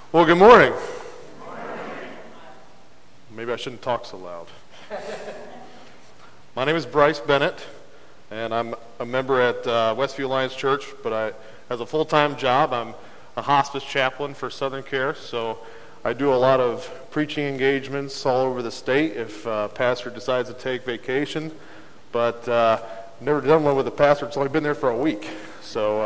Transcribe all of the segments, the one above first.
Well, good morning. Maybe I shouldn't talk so loud. My name is Bryce Bennett, and I'm a member at Westview Alliance Church, but as a full-time job, I'm a hospice chaplain for Southern Care, so I do a lot of preaching engagements all over the state if a pastor decides to take vacation, but never done one with a pastor that's only been there for a week. So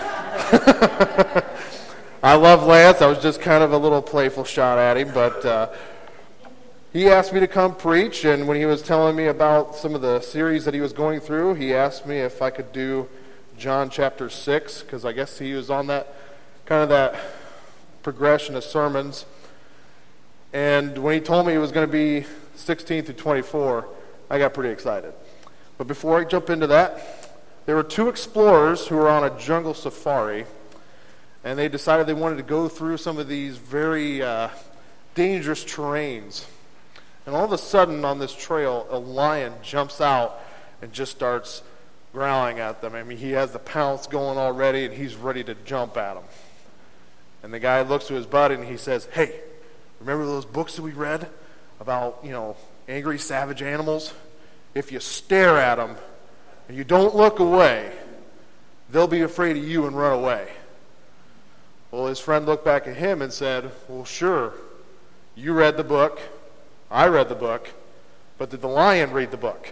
I love Lance. I was just kind of a little playful shot at him, but he asked me to come preach, and when he was telling me about some of the series that he was going through, he asked me if I could do John chapter 6, because I guess he was on that kind of that progression of sermons. And when he told me it was going to be 16 through 24, I got pretty excited. But before I jump into that, there were two explorers who were on a jungle safari, and they decided they wanted to go through some of these very dangerous terrains. And all of a sudden on this trail, a lion jumps out and just starts growling at them. I mean, he has the pounce going already, and he's ready to jump at them. And the guy looks to his buddy and he says, "Hey, remember those books that we read about, angry, savage animals? If you stare at them and you don't look away, they'll be afraid of you and run away." Well, his friend looked back at him and said, "Well, sure, you read the book, I read the book, but did the lion read the book?"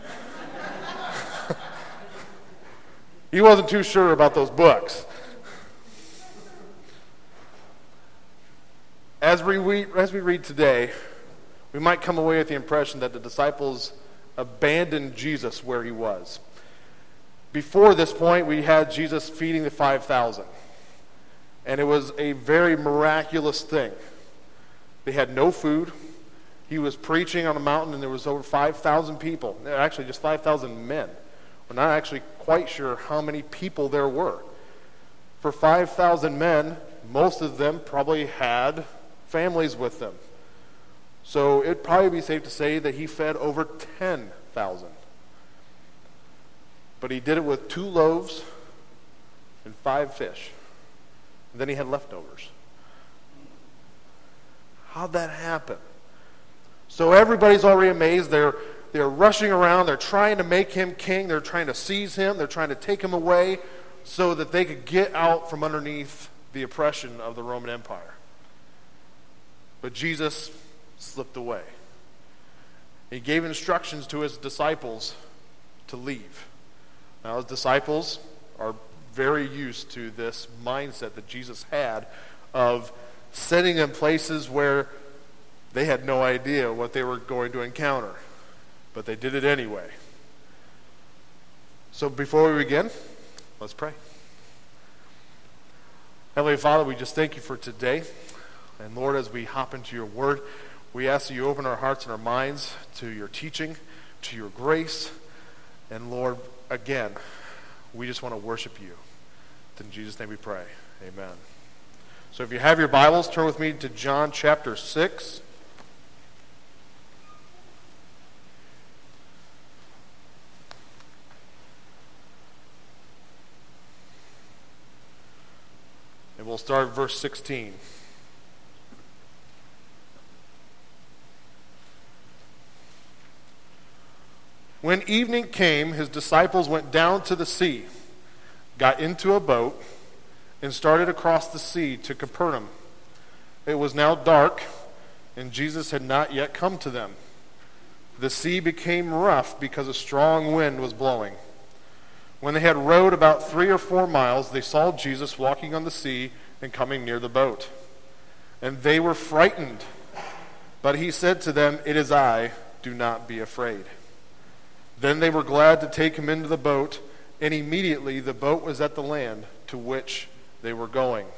He wasn't too sure about those books. As we read today, we might come away with the impression that the disciples abandoned Jesus where he was. Before this point, we had Jesus feeding the 5,000. And it was a very miraculous thing. They had no food. He was preaching on a mountain, and there was over 5,000 people. Actually, just 5,000 men. We're not actually quite sure how many people there were. For 5,000 men, most of them probably had families with them. So it'd probably be safe to say that he fed over 10,000. But he did it with 2 loaves and 5 fish. And then he had leftovers. How'd that happen? So everybody's already amazed. They're rushing around. They're trying to make him king. They're trying to seize him. They're trying to take him away so that they could get out from underneath the oppression of the Roman Empire. But Jesus slipped away. He gave instructions to his disciples to leave. Now, his disciples are very used to this mindset that Jesus had of sending them places where they had no idea what they were going to encounter. But they did it anyway. So before we begin, let's pray. Heavenly Father, we just thank you for today. And Lord, as we hop into your word, we ask that you open our hearts and our minds to your teaching, to your grace. And Lord, again, we just want to worship you. In Jesus' name we pray. Amen. So if you have your Bibles, turn with me to John chapter 6. And we'll start at verse 16. When evening came, his disciples went down to the sea, got into a boat, and started across the sea to Capernaum. It was now dark, and Jesus had not yet come to them. The sea became rough because a strong wind was blowing. When they had rowed about 3 or 4 miles, they saw Jesus walking on the sea and coming near the boat. And they were frightened. But he said to them, "It is I, do not be afraid." Then they were glad to take him into the boat, and immediately the boat was at the land to which they were going.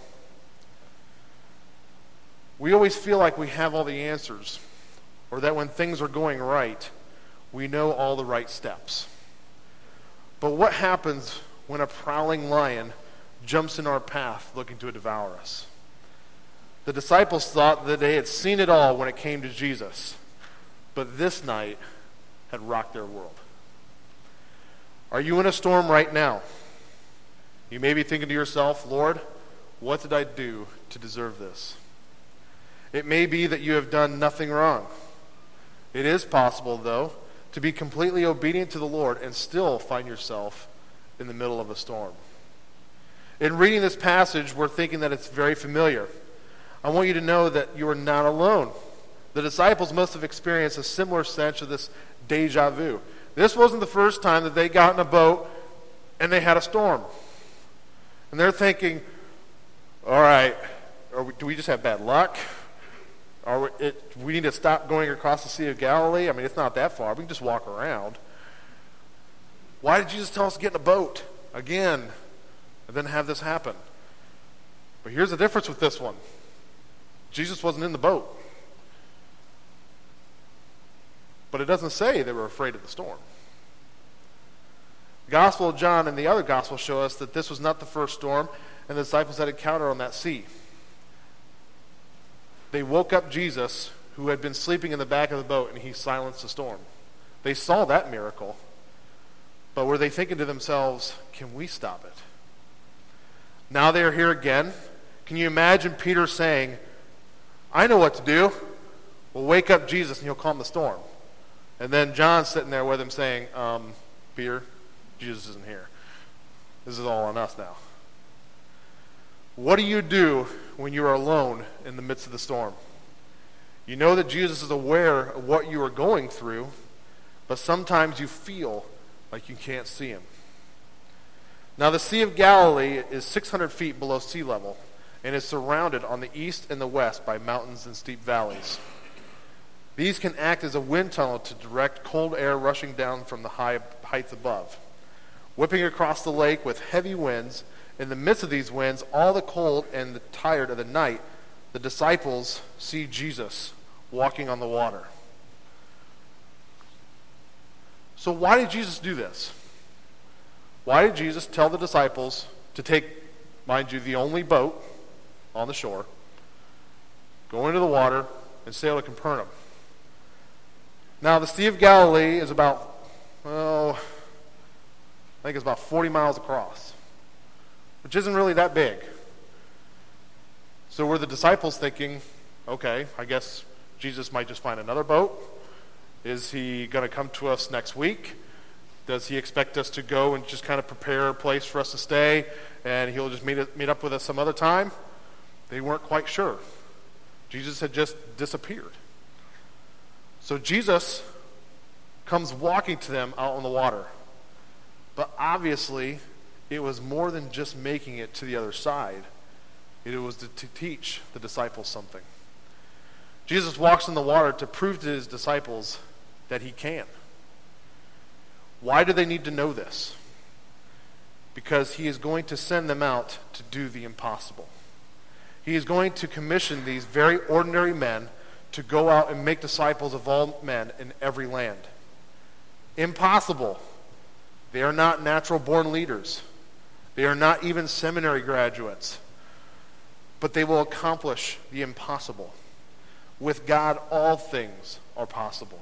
We always feel like we have all the answers, or that when things are going right, we know all the right steps. But what happens when a prowling lion jumps in our path looking to devour us? The disciples thought that they had seen it all when it came to Jesus, but this night had rocked their world. Are you in a storm right now? You may be thinking to yourself, "Lord, what did I do to deserve this?" It may be that you have done nothing wrong. It is possible, though, to be completely obedient to the Lord and still find yourself in the middle of a storm. In reading this passage, we're thinking that it's very familiar. I want you to know that you are not alone. The disciples must have experienced a similar sense of this deja vu. This wasn't the first time that they got in a boat and they had a storm. And they're thinking, all right, do we just have bad luck? We need to stop going across the Sea of Galilee? I mean, it's not that far. We can just walk around. Why did Jesus tell us to get in a boat again and then have this happen? But here's the difference with this one. Jesus wasn't in the boat. But it doesn't say they were afraid of the storm. The Gospel of John and the other Gospels show us that this was not the first storm and the disciples had encountered on that sea. They woke up Jesus, who had been sleeping in the back of the boat, and he silenced the storm. They saw that miracle, but were they thinking to themselves, can we stop it? Now they are here again. Can you imagine Peter saying, I know what to do. We'll wake up Jesus and he'll calm the storm. And then John sitting there with him saying, Peter, Jesus isn't here. This is all on us now. What do you do when you are alone in the midst of the storm? You know that Jesus is aware of what you are going through, but sometimes you feel like you can't see him. Now the Sea of Galilee is 600 feet below sea level and is surrounded on the east and the west by mountains and steep valleys. These can act as a wind tunnel to direct cold air rushing down from the high heights above. Whipping across the lake with heavy winds, in the midst of these winds, all the cold and the tired of the night, the disciples see Jesus walking on the water. So why did Jesus do this? Why did Jesus tell the disciples to take, mind you, the only boat on the shore, go into the water, and sail to Capernaum? Now, the Sea of Galilee is about, I think it's about 40 miles across, which isn't really that big. So were the disciples thinking, okay, I guess Jesus might just find another boat? Is he going to come to us next week? Does he expect us to go and just kind of prepare a place for us to stay, and he'll just meet up with us some other time? They weren't quite sure. Jesus had just disappeared. So Jesus comes walking to them out on the water. But obviously, it was more than just making it to the other side. It was to teach the disciples something. Jesus walks in the water to prove to his disciples that he can. Why do they need to know this? Because he is going to send them out to do the impossible. He is going to commission these very ordinary men to go out and make disciples of all men in every land. Impossible. They are not natural-born leaders. They are not even seminary graduates. But they will accomplish the impossible. With God, all things are possible.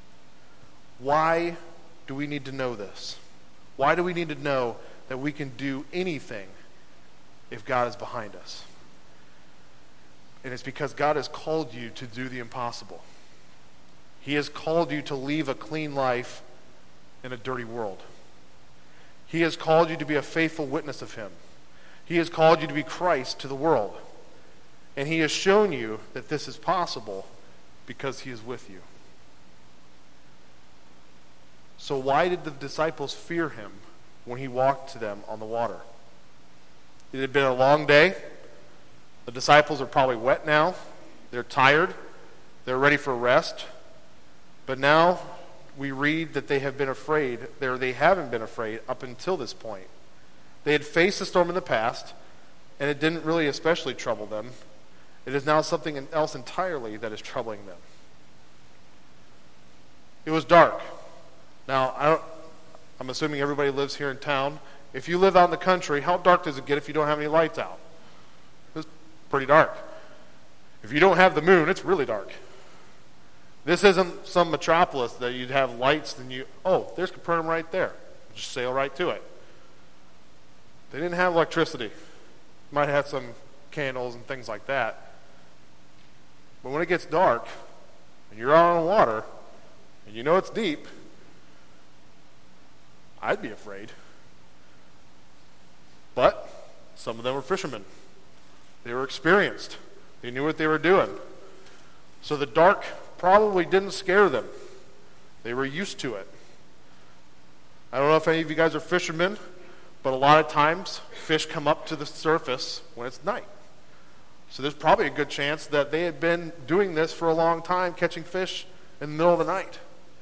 Why do we need to know this? Why do we need to know that we can do anything if God is behind us? And it's because God has called you to do the impossible. He has called you to leave a clean life in a dirty world. He has called you to be a faithful witness of him. He has called you to be Christ to the world. And he has shown you that this is possible because he is with you. So why did the disciples fear him when he walked to them on the water? It had been a long day. The disciples are probably wet now. They're tired. They're ready for rest. But now we read that they have been afraid, or they haven't been afraid up until this point. They had faced the storm in the past, and it didn't really especially trouble them. It is now something else entirely that is troubling them. It was dark. Now, I'm assuming everybody lives here in town. If you live out in the country, how dark does it get if you don't have any lights out? It's pretty dark. If you don't have the moon, it's really dark. This isn't some metropolis that you'd have lights and there's Capernaum right there. Just sail right to it. They didn't have electricity. Might have some candles and things like that. But when it gets dark, and you're out on water, and you know it's deep, I'd be afraid. But some of them were fishermen. They were experienced. They knew what they were doing. So the dark probably didn't scare them. They were used to it. I don't know if any of you guys are fishermen, but a lot of times fish come up to the surface when it's night. So there's probably a good chance that they had been doing this for a long time, catching fish in the middle of the night.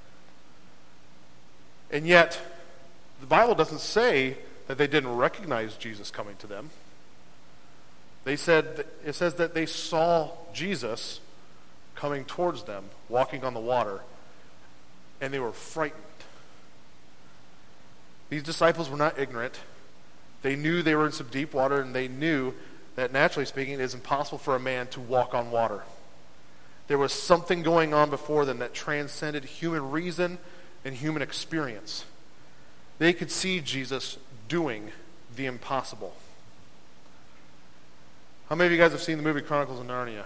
And yet, the Bible doesn't say that they didn't recognize Jesus coming to them. It says that they saw Jesus coming towards them, walking on the water, and they were frightened. These disciples were not ignorant. They knew they were in some deep water, and they knew that, naturally speaking, it is impossible for a man to walk on water. There was something going on before them that transcended human reason and human experience. They could see Jesus doing the impossible. How many of you guys have seen the movie Chronicles of Narnia?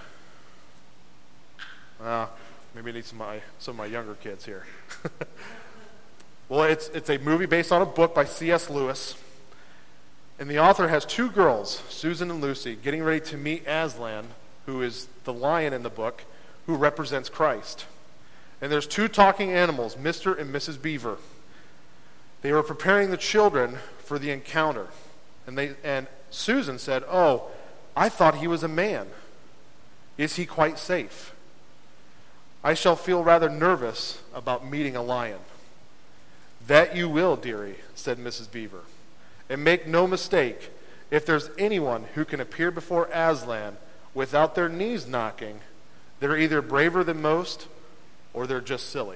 Maybe I need some of my younger kids here. Well, it's a movie based on a book by C.S. Lewis. And the author has two girls, Susan and Lucy, getting ready to meet Aslan, who is the lion in the book, who represents Christ. And there's two talking animals, Mr. and Mrs. Beaver. They were preparing the children for the encounter. And Susan said, "Oh, I thought he was a man. Is he quite safe? I shall feel rather nervous about meeting a lion." "That you will, dearie," said Mrs. Beaver. "And make no mistake, if there's anyone who can appear before Aslan without their knees knocking, they're either braver than most or they're just silly."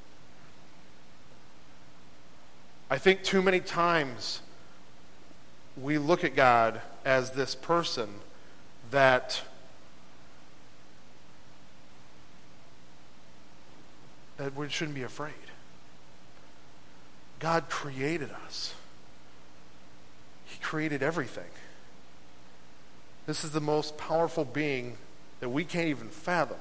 I think too many times we look at God as this person that we shouldn't be afraid. God created us. He created everything. This is the most powerful being that we can't even fathom.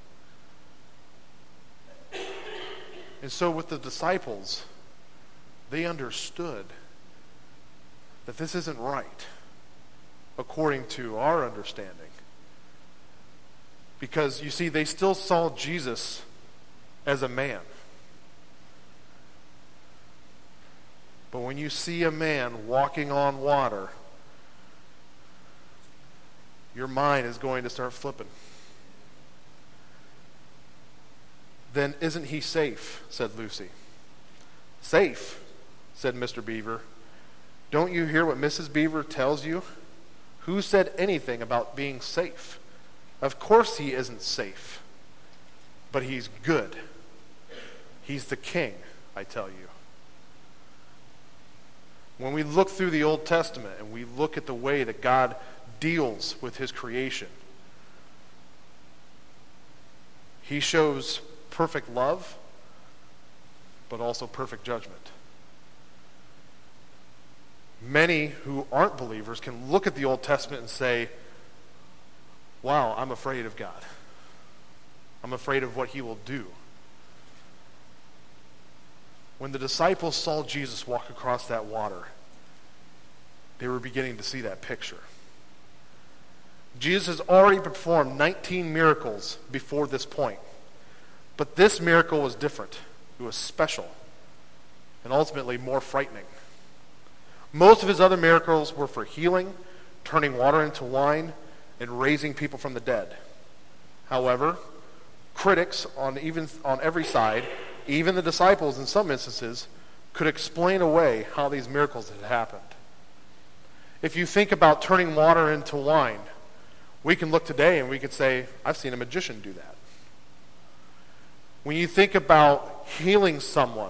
And so with the disciples, they understood that this isn't right according to our understanding. Because, you see, they still saw Jesus as a man. But when you see a man walking on water, your mind is going to start flipping. "Then isn't he safe?" said Lucy. "Safe?" said Mr. Beaver. "Don't you hear what Mrs. Beaver tells you? Who said anything about being safe? Of course he isn't safe. But he's good. He's the king, I tell you." When we look through the Old Testament and we look at the way that God deals with his creation, he shows perfect love, but also perfect judgment. Many who aren't believers can look at the Old Testament and say, "Wow, I'm afraid of God. I'm afraid of what he will do." When the disciples saw Jesus walk across that water, they were beginning to see that picture. Jesus has already performed 19 miracles before this point. But this miracle was different. It was special and ultimately more frightening. Most of his other miracles were for healing, turning water into wine, and raising people from the dead. However, critics on every side, even the disciples in some instances, could explain away how these miracles had happened. If you think about turning water into wine, we can look today and we could say, "I've seen a magician do that." When you think about healing someone,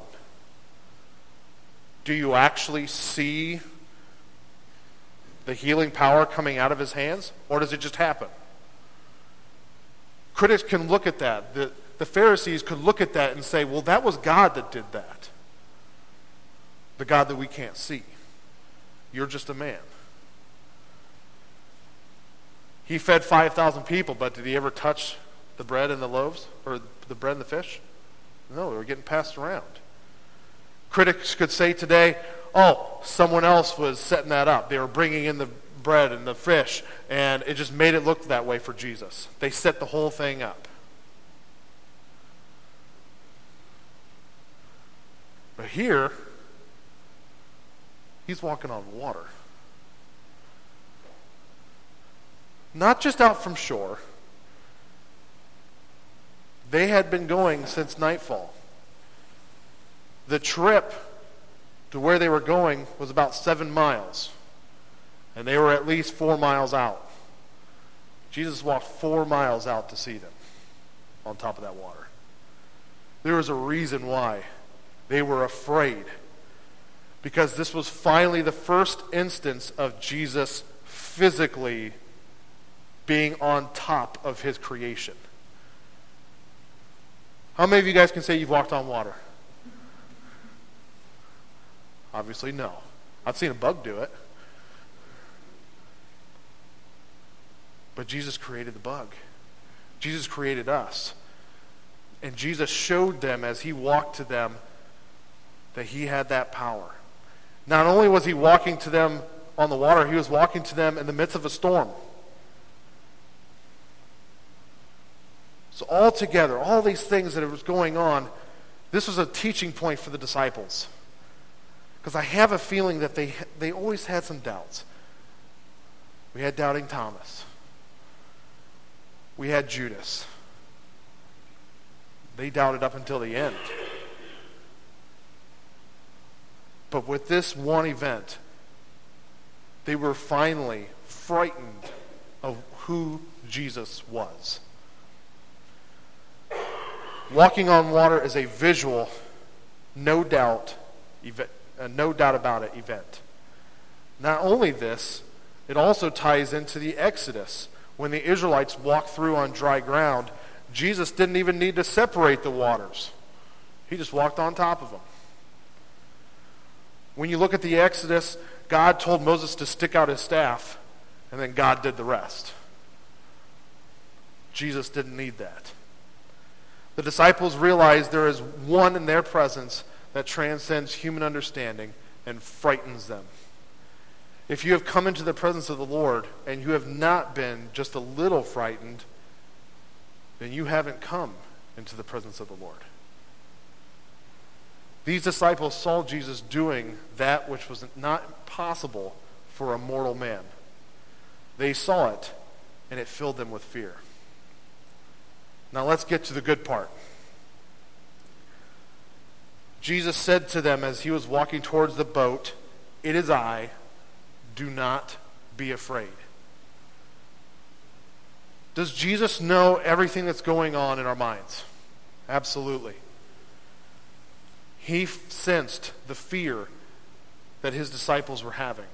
do you actually see the healing power coming out of his hands, or does it just happen? Critics can look at that. The Pharisees could look at that and say, "Well, that was God that did that. The God that we can't see. You're just a man." He fed 5,000 people, but did he ever touch The bread and the loaves? Or the bread and the fish? No, they were getting passed around. Critics could say today, oh, someone else was setting that up. They were bringing in the bread and the fish, and it just made it look that way for Jesus. They set the whole thing up. But here, he's walking on water. Not just out from shore. They had been going since nightfall. The trip to where they were going was about 7 miles. And they were at least 4 miles out. Jesus walked 4 miles out to see them on top of that water. There was a reason why they were afraid. Because this was finally the first instance of Jesus physically being on top of his creation. How many of you guys can say you've walked on water? Obviously, no. I've seen a bug do it. But Jesus created the bug. Jesus created us. And Jesus showed them as he walked to them that he had that power. Not only was he walking to them on the water, he was walking to them in the midst of a storm. So all together, all these things that was going on, this was a teaching point for the disciples. Because I have a feeling that they always had some doubts. We had doubting Thomas. We had Judas. They doubted up until the end. But with this one event, they were finally frightened of who Jesus was. Walking on water is a visual, no doubt about it event. Not only this, it also ties into the Exodus. When the Israelites walked through on dry ground, Jesus didn't even need to separate the waters. He just walked on top of them. When you look at the Exodus, God told Moses to stick out his staff, and then God did the rest. Jesus didn't need that. The disciples realized there is one in their presence that transcends human understanding and frightens them. If you have come into the presence of the Lord and you have not been just a little frightened, then you haven't come into the presence of the Lord. These disciples saw Jesus doing that which was not possible for a mortal man. They saw it, and it filled them with fear. Now let's get to the good part. Jesus said to them as he was walking towards the boat, "It is I, do not be afraid." Does Jesus know everything that's going on in our minds? Absolutely. He sensed the fear that his disciples were having.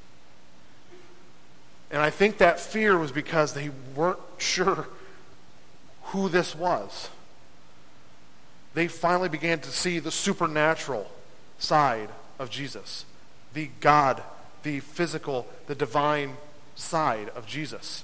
And I think that fear was because they weren't sure who this was. They finally began to see the supernatural side of Jesus. The God, the physical, the divine side of Jesus.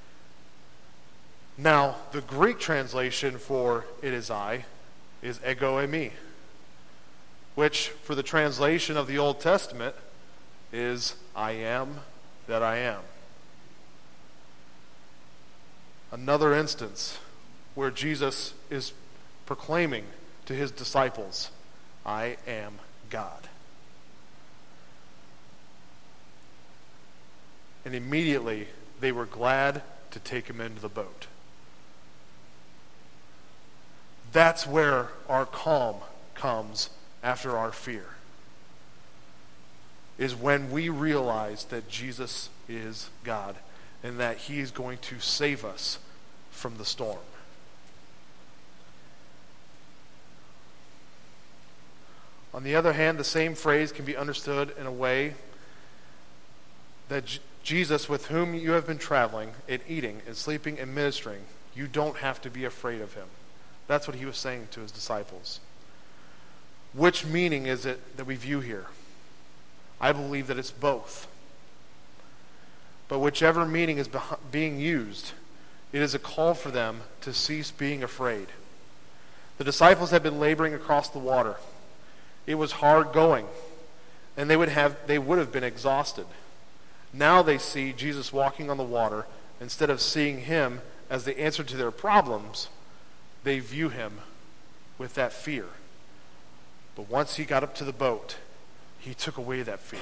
Now, the Greek translation for "it is I" is ego eimi, which for the translation of the Old Testament is "I am that I am." Another instance where Jesus is proclaiming to his disciples, "I am God." And immediately they were glad to take him into the boat. That's where our calm comes after our fear. Is when we realize that Jesus is God and that he is going to save us from the storm. On the other hand, the same phrase can be understood in a way that Jesus, with whom you have been traveling and eating and sleeping and ministering, you don't have to be afraid of him. That's what he was saying to his disciples. Which meaning is it that we view here? I believe that it's both. But whichever meaning is being used, It is a call for them to cease being afraid. The disciples had been laboring across the water. It was hard going, and they would have been exhausted. Now they see Jesus walking on the water. Instead of seeing him as the answer to their problems, they view him with that fear. But once he got up to the boat, he took away that fear.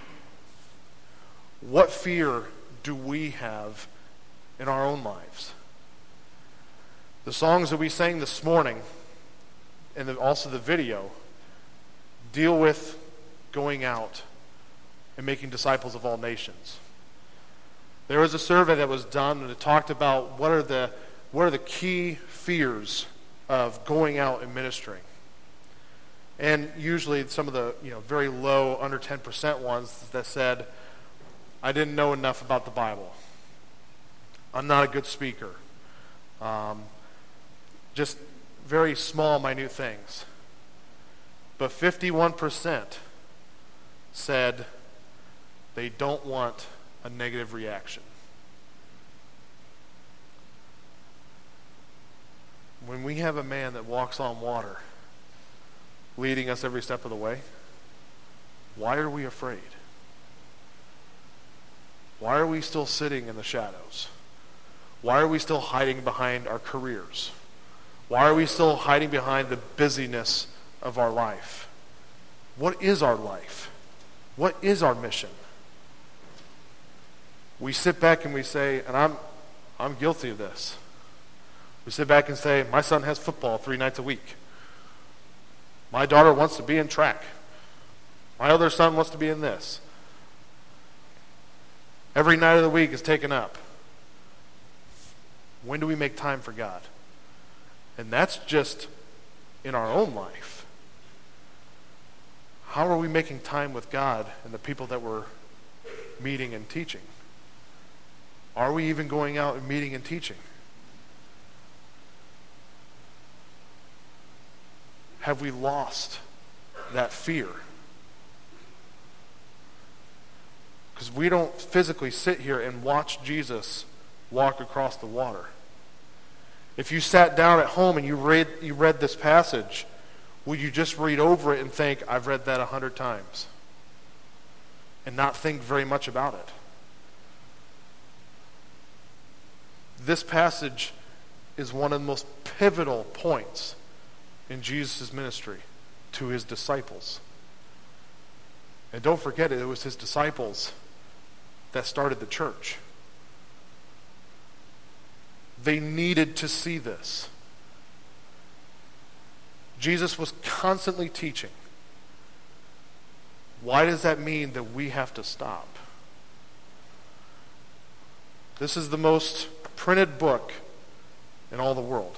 What fear do we have in our own lives? The songs that we sang this morning, and also the video, deal with going out and making disciples of all nations. There was a survey that was done, and it talked about what are the key fears of going out and ministering. And usually some of the very low, under 10% ones that said, I didn't know enough about the Bible. I'm not a good speaker. Just very small, minute things. But 51% said they don't want a negative reaction. When we have a man that walks on water, leading us every step of the way, why are we afraid? Why are we still sitting in the shadows? Why are we still hiding behind our careers? Why are we still hiding behind the busyness of our life? What is our life? What is our mission? We sit back and we say, and I'm guilty of this. We sit back and say, my son has football 3 nights a week. My daughter wants to be in track. My other son wants to be in this. Every night of the week is taken up. When do we make time for God? And that's just in our own life. How are we making time with God and the people that we're meeting and teaching? Are we even going out and meeting and teaching? Have we lost that fear? Because we don't physically sit here and watch Jesus walk across the water. If you sat down at home and you read this passage, would you just read over it and think, I've read that 100 times? And not think very much about it? This passage is one of the most pivotal points in Jesus' ministry to his disciples. And don't forget, it was his disciples that started the church. They needed to see this. Jesus was constantly teaching. Why does that mean that we have to stop? This is the most printed book in all the world.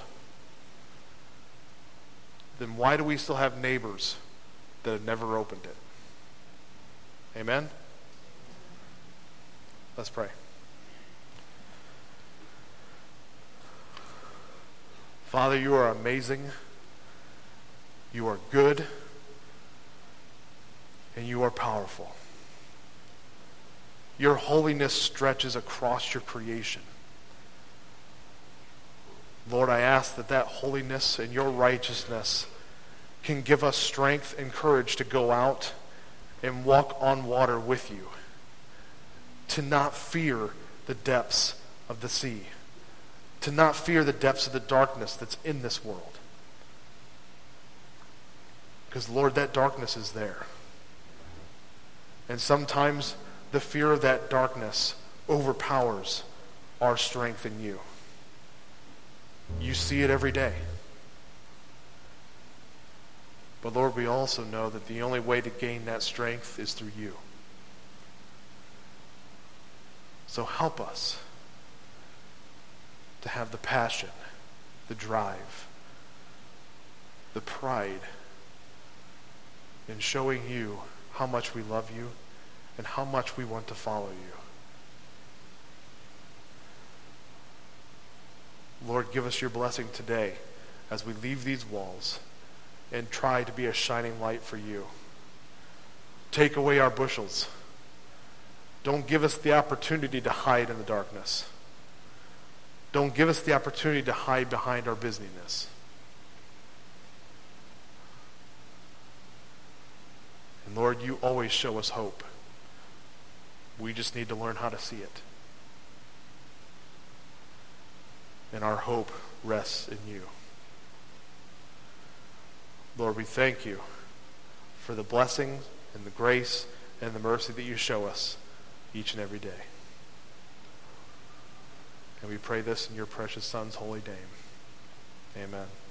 Then why do we still have neighbors that have never opened it? Amen? Let's pray. Father, you are amazing. You are good. And you are powerful. Your holiness stretches across your creation. Lord, I ask that holiness and your righteousness can give us strength and courage to go out and walk on water with you. To not fear the depths of the sea. To not fear the depths of the darkness that's in this world. Because, Lord, that darkness is there. And sometimes the fear of that darkness overpowers our strength in you. You see it every day. But Lord, we also know that the only way to gain that strength is through you. So help us to have the passion, the drive, the pride in showing you how much we love you and how much we want to follow you. Lord, give us your blessing today as we leave these walls and try to be a shining light for you. Take away our bushels. Don't give us the opportunity to hide in the darkness. Don't give us the opportunity to hide behind our busyness. And Lord, you always show us hope. We just need to learn how to see it. And our hope rests in you. Lord, we thank you for the blessings and the grace and the mercy that you show us each and every day. And we pray this in your precious Son's holy name. Amen.